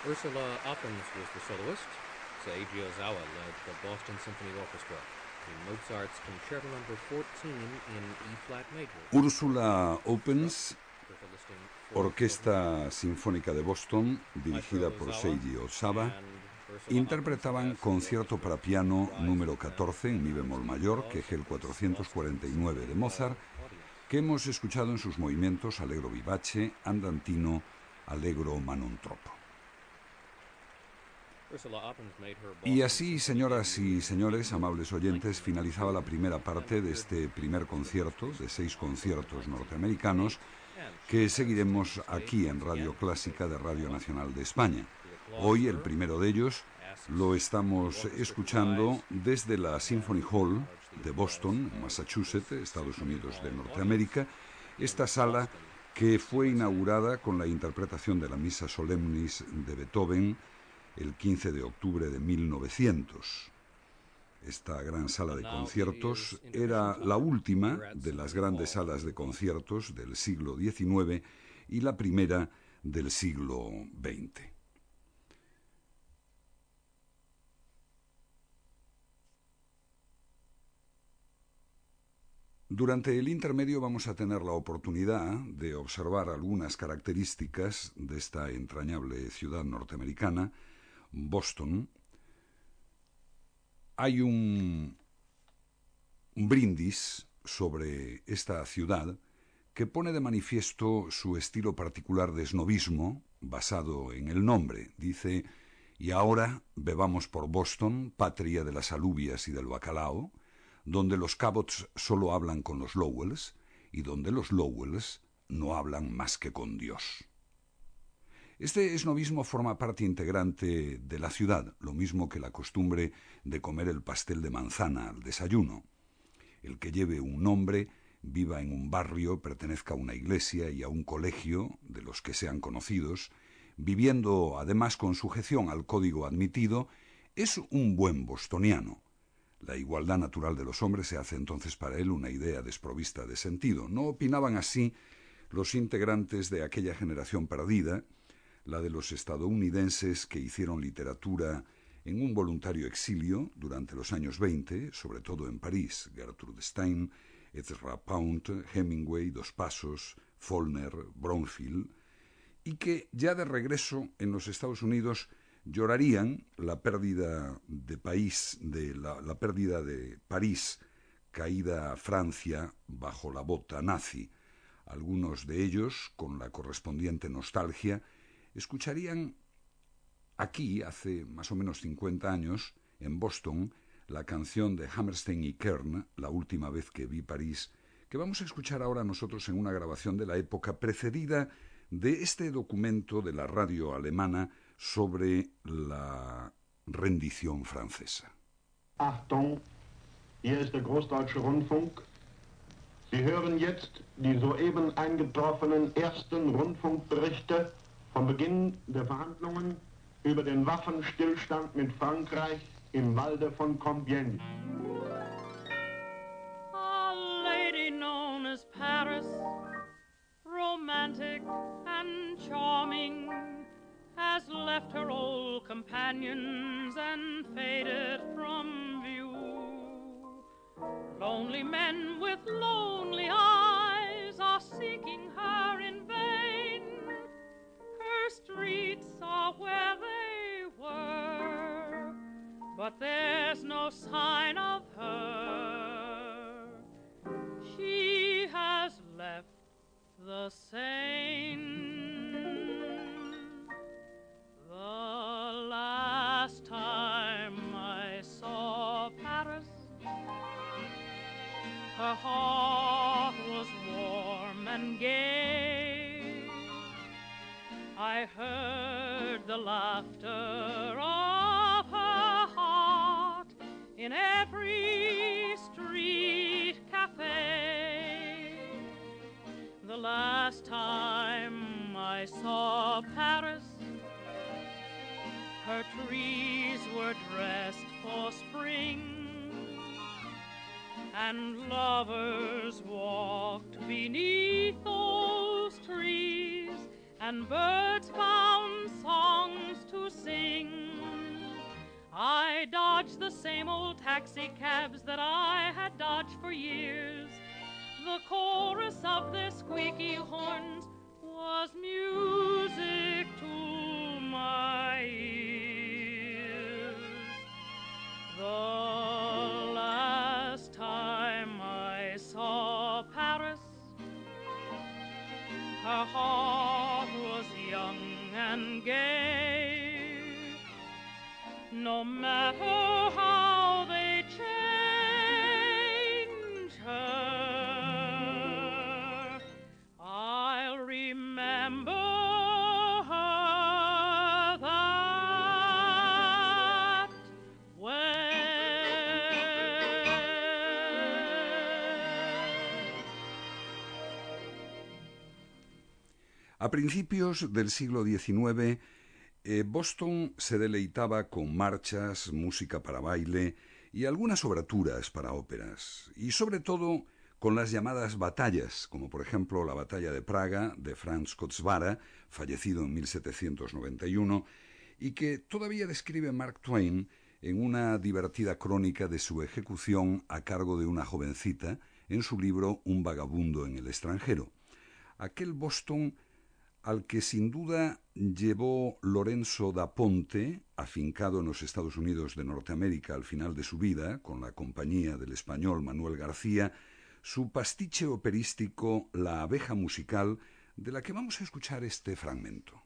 Ursula Oppens was the soloist. Seiji Ozawa led the Boston Symphony Orchestra in Mozart's Concerto No. 14 in E-flat major. Ursula Oppens, Orquesta Sinfónica de Boston, dirigida por Seiji Ozawa, interpretaban Concierto para piano número 14 en mi bemol mayor, que es el 449 de Mozart, que hemos escuchado en sus movimientos allegro vivace, andantino, allegro ma non troppo. Y así, señoras y señores, amables oyentes, finalizaba la primera parte de este primer concierto de 6 conciertos norteamericanos que seguiremos aquí en Radio Clásica de Radio Nacional de España. Hoy el primero de ellos lo estamos escuchando desde la Symphony Hall de Boston, Massachusetts, Estados Unidos de Norteamérica, esta sala que fue inaugurada con la interpretación de la Missa Solemnis de Beethoven el 15 de octubre de 1900. Esta gran sala de conciertos era la última de las grandes salas de conciertos del siglo XIX y la primera del siglo XX. Durante el intermedio vamos a tener la oportunidad de observar algunas características de esta entrañable ciudad norteamericana, Boston. Hay un brindis sobre esta ciudad que pone de manifiesto su estilo particular de snobismo basado en el nombre. Dice: y ahora bebamos por Boston, patria de las alubias y del bacalao, donde los Cabots solo hablan con los Lowells y donde los Lowells no hablan más que con Dios. Este esnovismo forma parte integrante de la ciudad, lo mismo que la costumbre de comer el pastel de manzana al desayuno. El que lleve un nombre, viva en un barrio, pertenezca a una iglesia y a un colegio, de los que sean conocidos, viviendo además con sujeción al código admitido, es un buen bostoniano. La igualdad natural de los hombres se hace entonces para él una idea desprovista de sentido. No opinaban así los integrantes de aquella generación perdida, la de los estadounidenses que hicieron literatura en un voluntario exilio durante los años 20, sobre todo en París: Gertrude Stein, Ezra Pound, Hemingway, Dos Pasos, Faulkner, Bromfield, y que ya de regreso en los Estados Unidos llorarían la pérdida de la pérdida de París, caída a Francia bajo la bota nazi. Algunos de ellos, con la correspondiente nostalgia, escucharían aquí, hace más o menos 50 años, en Boston, la canción de Hammerstein y Kern, La última vez que vi París, que vamos a escuchar ahora nosotros en una grabación de la época precedida de este documento de la radio alemana sobre la rendición francesa. Achtung, hier ist der Großdeutsche Rundfunk. Sie hören jetzt die soeben eingetroffenen ersten Rundfunkberichte vom Beginn der Verhandlungen über den Waffenstillstand mit Frankreich im Walde von Compiègne. A lady known as Paris, romantic and charming, has left her old companions and faded from view. Lonely men with lonely eyes are seeking her in vain. Her streets are where they were, but there's no sign of her. She has left the Seine. The last time I saw Paris, her heart was warm and gay. I heard the laughter of her heart in every street cafe. The last time I saw Paris, her trees were dressed for spring, and lovers walked beneath those trees, and birds found songs to dodge the same old taxi cabs that I had dodged for years. The chorus of their squeaky horns was music to my ears. The last time I saw Paris, her heart was young and gay. No matter how they change her, I'll remember her that way. A principios del siglo XIX, Boston se deleitaba con marchas, música para baile y algunas oberturas para óperas, y sobre todo con las llamadas batallas, como por ejemplo la Batalla de Praga de Franz Koswara, fallecido en 1791, y que todavía describe Mark Twain en una divertida crónica de su ejecución a cargo de una jovencita en su libro Un vagabundo en el extranjero. Aquel Boston al que sin duda llevó Lorenzo da Ponte, afincado en los Estados Unidos de Norteamérica al final de su vida, con la compañía del español Manuel García, su pastiche operístico La abeja musical, de la que vamos a escuchar este fragmento.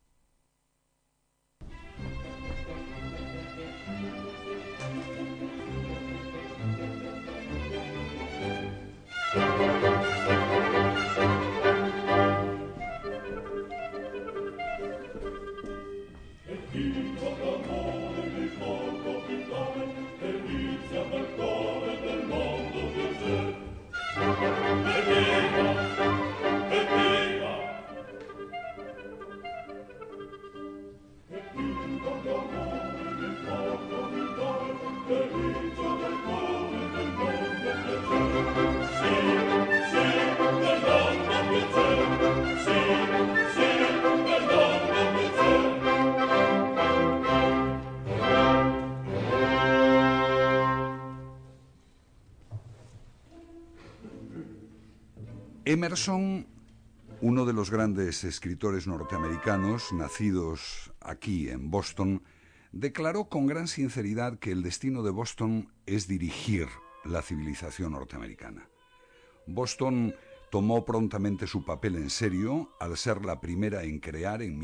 Emerson, uno de los grandes escritores norteamericanos nacidos aquí en Boston, declaró con gran sinceridad que el destino de Boston es dirigir la civilización norteamericana. Boston tomó prontamente su papel en serio al ser la primera en crear en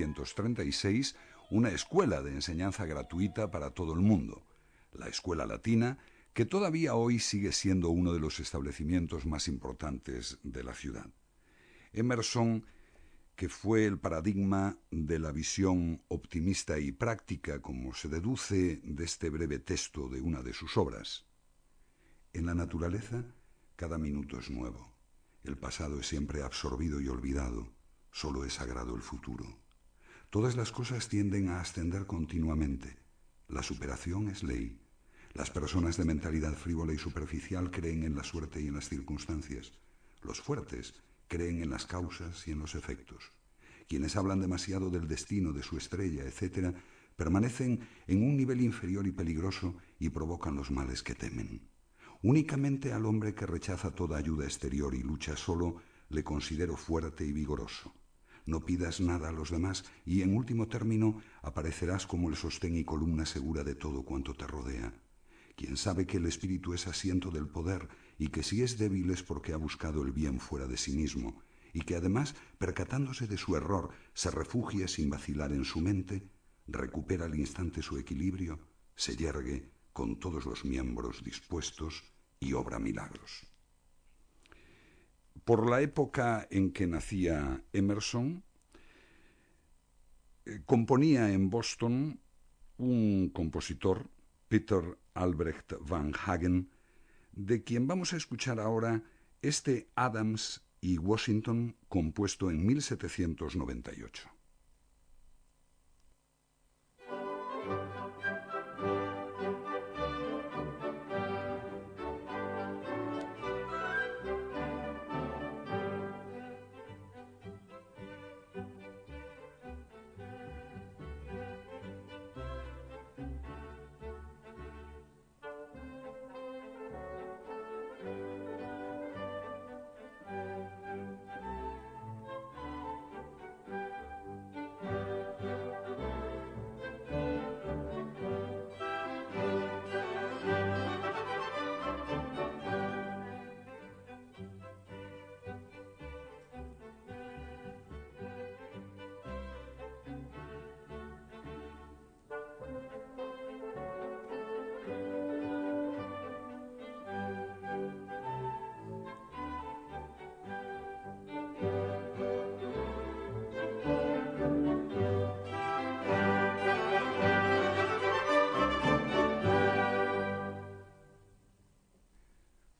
1636 una escuela de enseñanza gratuita para todo el mundo, la Escuela Latina, que todavía hoy sigue siendo uno de los establecimientos más importantes de la ciudad. Emerson, que fue el paradigma de la visión optimista y práctica, como se deduce de este breve texto de una de sus obras. En la naturaleza, cada minuto es nuevo. El pasado es siempre absorbido y olvidado. Solo es sagrado el futuro. Todas las cosas tienden a ascender continuamente. La superación es ley. Las personas de mentalidad frívola y superficial creen en la suerte y en las circunstancias. Los fuertes creen en las causas y en los efectos. Quienes hablan demasiado del destino, de su estrella, etc., permanecen en un nivel inferior y peligroso y provocan los males que temen. Únicamente al hombre que rechaza toda ayuda exterior y lucha solo, le considero fuerte y vigoroso. No pidas nada a los demás y, en último término, aparecerás como el sostén y columna segura de todo cuanto te rodea. Quien sabe que el espíritu es asiento del poder y que si es débil es porque ha buscado el bien fuera de sí mismo, y que además, percatándose de su error, se refugia sin vacilar en su mente, recupera al instante su equilibrio, se yergue con todos los miembros dispuestos y obra milagros. Por la época en que nacía Emerson, componía en Boston un compositor, Peter Albrecht van Hagen, de quien vamos a escuchar ahora este Adams y Washington, compuesto en 1798.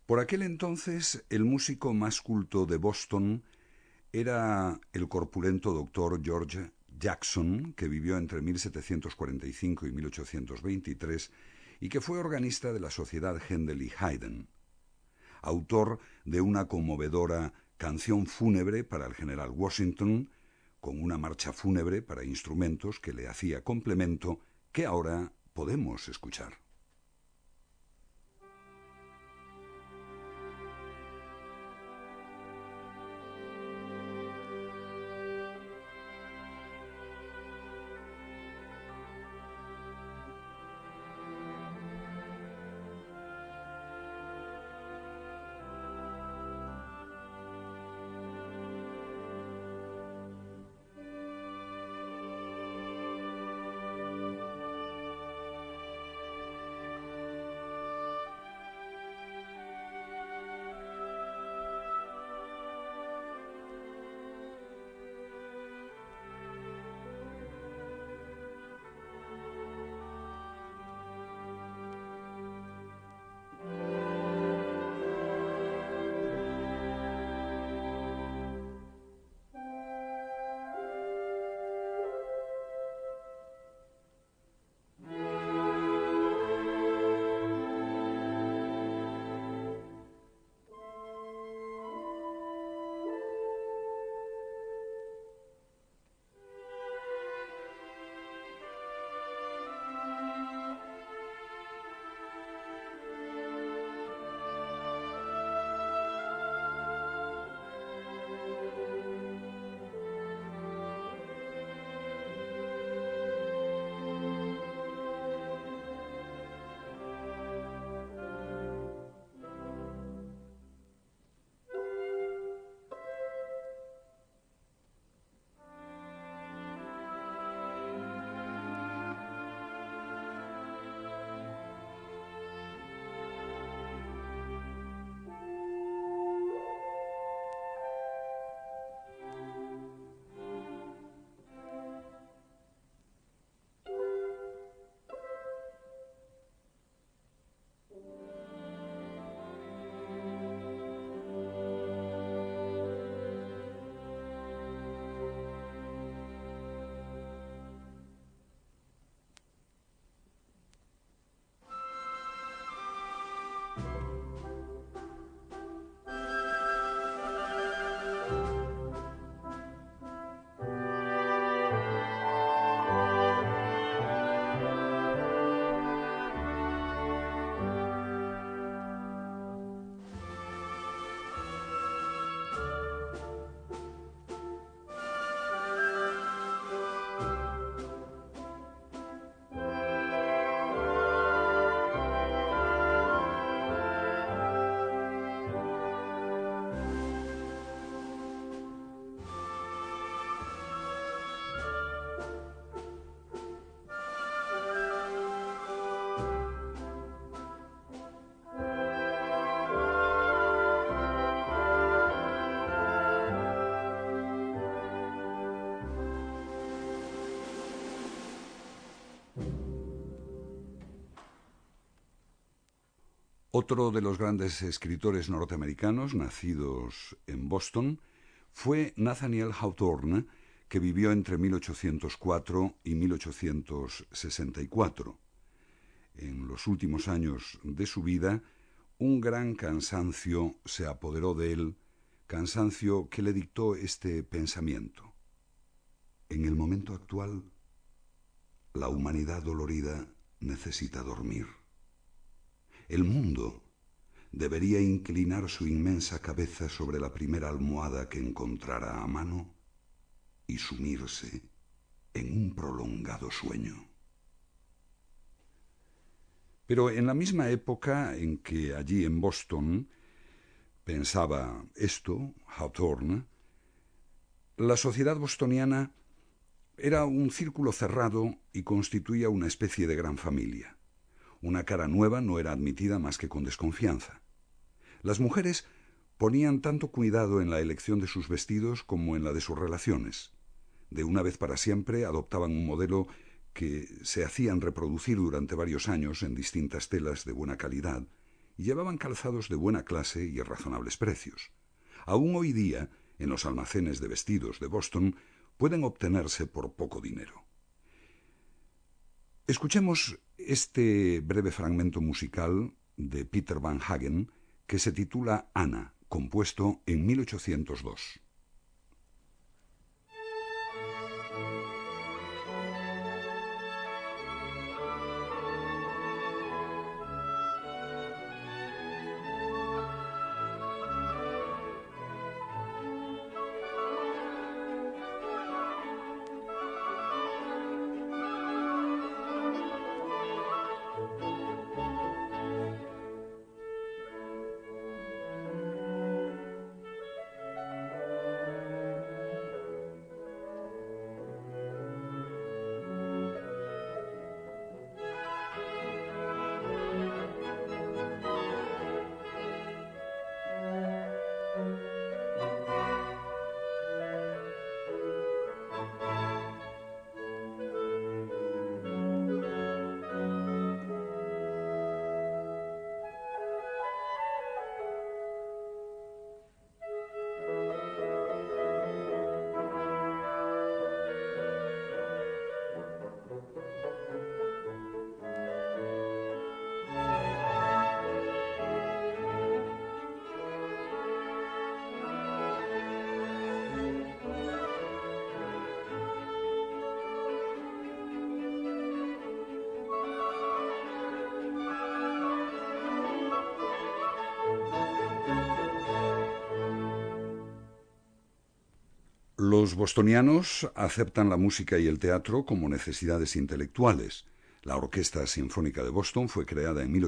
Por aquel entonces, el músico más culto de Boston era el corpulento doctor George Jackson, que vivió entre 1745 y 1823 y que fue organista de la Sociedad Händel y Haydn, autor de una conmovedora canción fúnebre para el general Washington, con una marcha fúnebre para instrumentos que le hacía complemento, que ahora podemos escuchar. Otro de los grandes escritores norteamericanos nacidos en Boston fue Nathaniel Hawthorne, que vivió entre 1804 y 1864. En los últimos años de su vida, un gran cansancio se apoderó de él, cansancio que le dictó este pensamiento. En el momento actual, la humanidad dolorida necesita dormir. El mundo debería inclinar su inmensa cabeza sobre la primera almohada que encontrara a mano y sumirse en un prolongado sueño. Pero en la misma época en que allí en Boston pensaba esto, Hawthorne, la sociedad bostoniana era un círculo cerrado y constituía una especie de gran familia. Una cara nueva no era admitida más que con desconfianza. Las mujeres ponían tanto cuidado en la elección de sus vestidos como en la de sus relaciones. De una vez para siempre adoptaban un modelo que se hacían reproducir durante varios años en distintas telas de buena calidad y llevaban calzados de buena clase y a razonables precios. Aún hoy día, en los almacenes de vestidos de Boston, pueden obtenerse por poco dinero. Escuchemos este breve fragmento musical de Peter Van Hagen que se titula Anna, compuesto en 1802. Los bostonianos aceptan la música y el teatro como necesidades intelectuales. La Orquesta Sinfónica de Boston fue creada en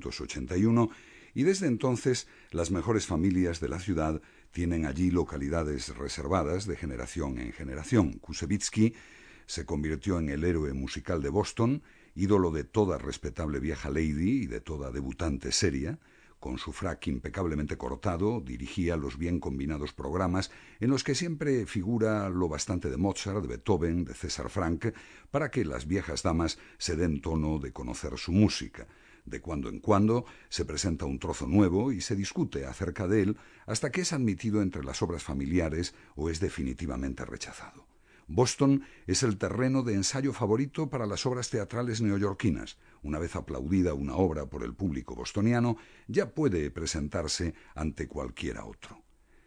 1881 y desde entonces las mejores familias de la ciudad tienen allí localidades reservadas de generación en generación. Koussevitzky se convirtió en el héroe musical de Boston, ídolo de toda respetable vieja lady y de toda debutante seria. Con su frac impecablemente cortado, dirigía los bien combinados programas en los que siempre figura lo bastante de Mozart, de Beethoven, de César Franck, para que las viejas damas se den tono de conocer su música. De cuando en cuando se presenta un trozo nuevo y se discute acerca de él hasta que es admitido entre las obras familiares o es definitivamente rechazado. Boston es el terreno de ensayo favorito para las obras teatrales neoyorquinas. Una vez aplaudida una obra por el público bostoniano, ya puede presentarse ante cualquiera otro.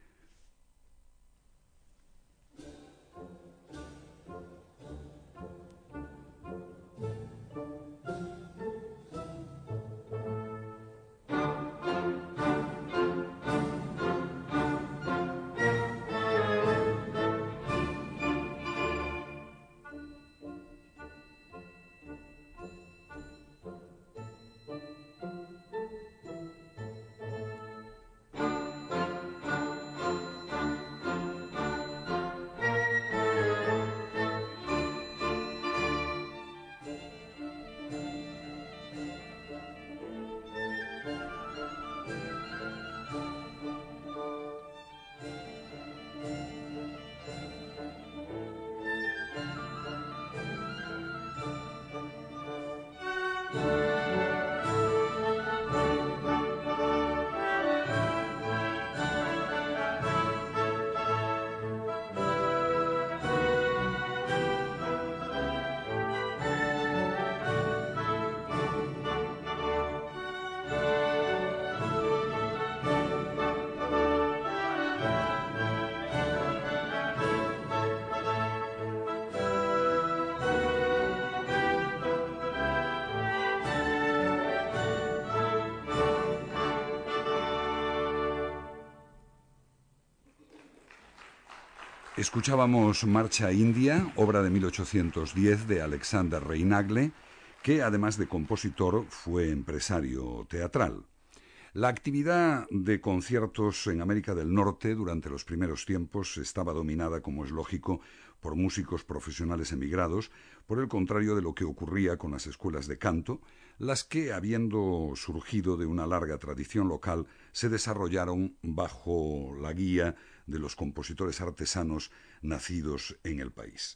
Escuchábamos Marcha India, obra de 1810 de Alexander Reinagle, que además de compositor fue empresario teatral. La actividad de conciertos en América del Norte durante los primeros tiempos estaba dominada, como es lógico, por músicos profesionales emigrados, por el contrario de lo que ocurría con las escuelas de canto, las que, habiendo surgido de una larga tradición local, se desarrollaron bajo la guía de los compositores artesanos nacidos en el país.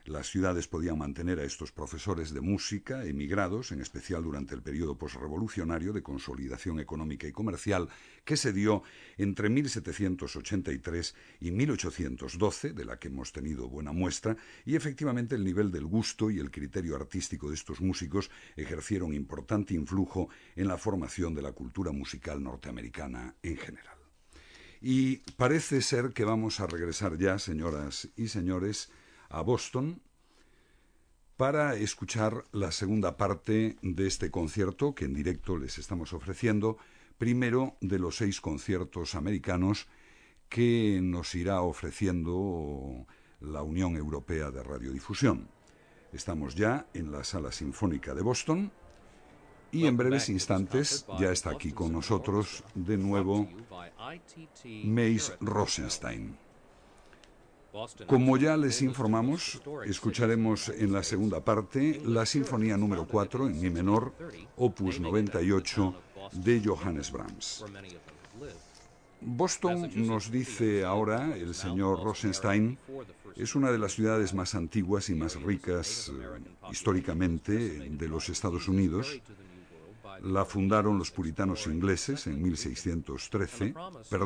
Las ciudades podían mantener a estos profesores de música emigrados, en especial durante el periodo posrevolucionario de consolidación económica y comercial que se dio entre 1783 y 1812, de la que hemos tenido buena muestra, y efectivamente el nivel del gusto y el criterio artístico de estos músicos ejercieron importante influjo en la formación de la cultura musical norteamericana en general. Y parece ser que vamos a regresar ya, señoras y señores, a Boston para escuchar la segunda parte de este concierto que en directo les estamos ofreciendo, primero de los 6 conciertos americanos que nos irá ofreciendo la Unión Europea de Radiodifusión. Estamos ya en la Sala Sinfónica de Boston y en breves instantes ya está aquí con nosotros de nuevo Mace Rosenstein. Como ya les informamos, escucharemos en la segunda parte la Sinfonía número 4 en mi menor, opus 98, de Johannes Brahms. Boston, nos dice ahora el señor Rosenstein, es una de las ciudades más antiguas y más ricas históricamente de los Estados Unidos. La fundaron los puritanos ingleses en 1613,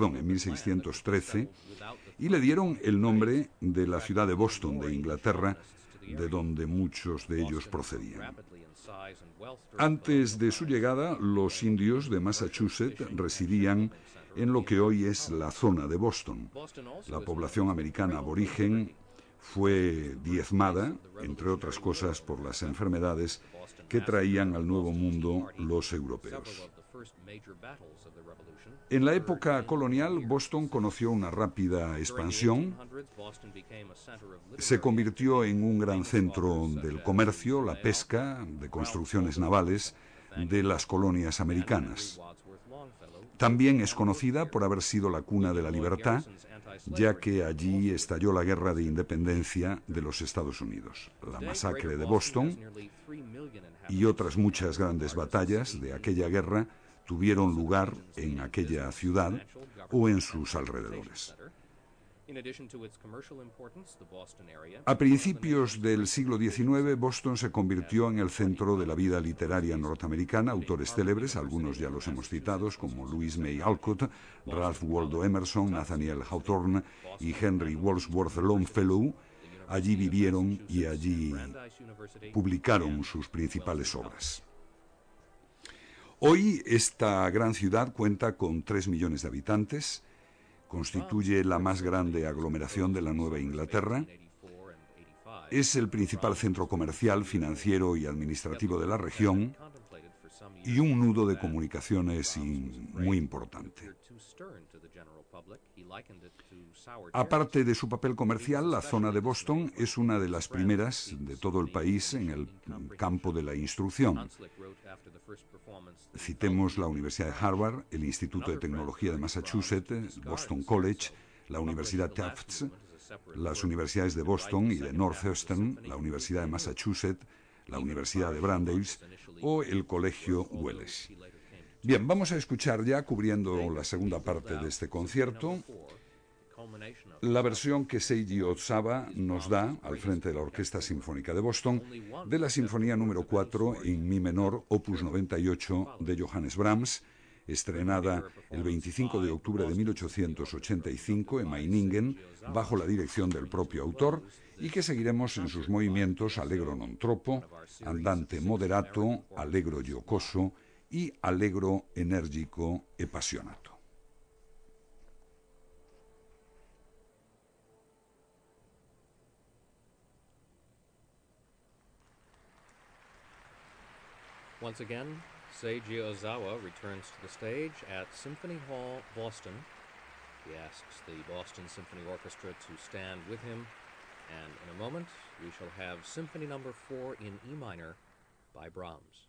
y le dieron el nombre de la ciudad de Boston, de Inglaterra, de donde muchos de ellos procedían. Antes de su llegada, los indios de Massachusetts residían en lo que hoy es la zona de Boston. La población americana aborigen fue diezmada, entre otras cosas, por las enfermedades que traían al Nuevo Mundo los europeos. En la época colonial, Boston conoció una rápida expansión. Se convirtió en un gran centro del comercio, la pesca, de construcciones navales de las colonias americanas. También es conocida por haber sido la cuna de la libertad, ya que allí estalló la Guerra de Independencia de los Estados Unidos. La masacre de Boston y otras muchas grandes batallas de aquella guerra tuvieron lugar en aquella ciudad o en sus alrededores. A principios del siglo XIX, Boston se convirtió en el centro de la vida literaria norteamericana. Autores célebres, algunos ya los hemos citado, como Louis May Alcott, Ralph Waldo Emerson, Nathaniel Hawthorne y Henry Wadsworth Longfellow, allí vivieron y allí publicaron sus principales obras. Hoy esta gran ciudad cuenta con 3 millones de habitantes, constituye la más grande aglomeración de la Nueva Inglaterra, es el principal centro comercial, financiero y administrativo de la región y un nudo de comunicaciones muy importante. Aparte de su papel comercial, la zona de Boston es una de las primeras de todo el país en el campo de la instrucción. Citemos la Universidad de Harvard, el Instituto de Tecnología de Massachusetts, Boston College, la Universidad Tufts, las universidades de Boston y de Northwestern, la Universidad de Massachusetts, la Universidad de Brandeis o el Colegio Wellesley. Bien, vamos a escuchar ya, cubriendo la segunda parte de este concierto, la versión que Seiji Ozawa nos da al frente de la Orquesta Sinfónica de Boston de la Sinfonía número 4 en mi menor, opus 98 de Johannes Brahms, estrenada el 25 de octubre de 1885 en Meiningen, bajo la dirección del propio autor, y que seguiremos en sus movimientos allegro non troppo, andante moderato, allegro giocoso y allegro enérgico e passionato. Once again, Seiji Ozawa returns to the stage at Symphony Hall, Boston. He asks the Boston Symphony Orchestra to stand with him, and in a moment we shall have Symphony No. 4 in E minor by Brahms.